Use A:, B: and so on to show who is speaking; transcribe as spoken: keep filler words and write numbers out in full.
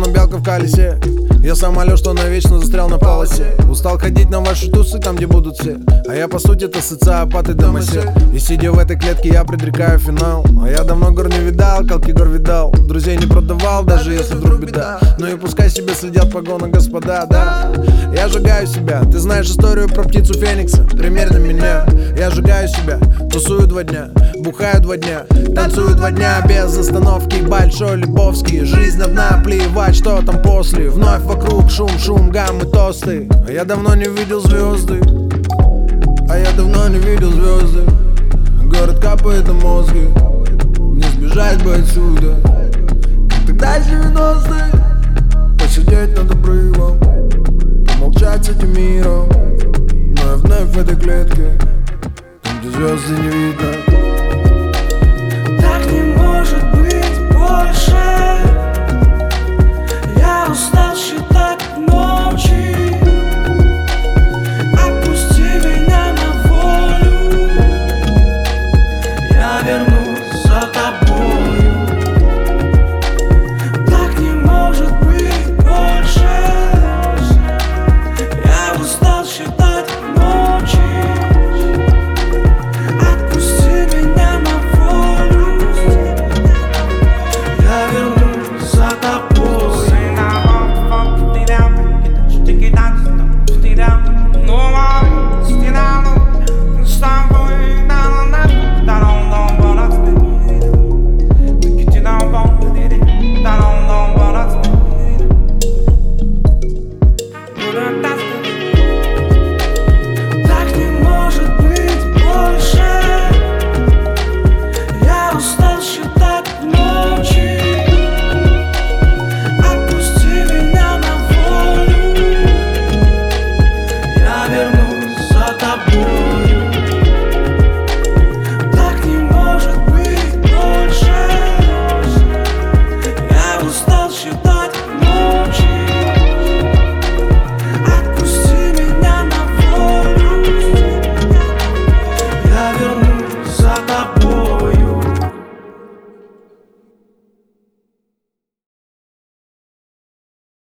A: словно белка в колесе. Я самолет, что навечно застрял на полосе. Устал ходить на ваши тусы, там где будут все. А я по сути-то социопат и домосед. И сидя в этой клетке, я предрекаю финал. А я давно гор не видал, колки гор видал. Друзей не продавал, даже если вдруг беда. Ну и пускай себе следят погоны господа, да. Я сжигаю себя, ты знаешь историю про птицу Феникса. Примерно меня, я сжигаю себя. Тусую два дня, бухаю два дня, танцую два дня без остановки. Большой Лебовский, жизнь одна, плевать, что там после. Вновь вокруг шум, шум, гаммы, тосты. А я давно не видел звезды. А я давно не видел звезды. Город капает на мозги. Не сбежать бы отсюда. Тогда девяностые. Посидеть над обрывом, помолчать с этим миром. Но я вновь в этой клетке, там где звезды не видно.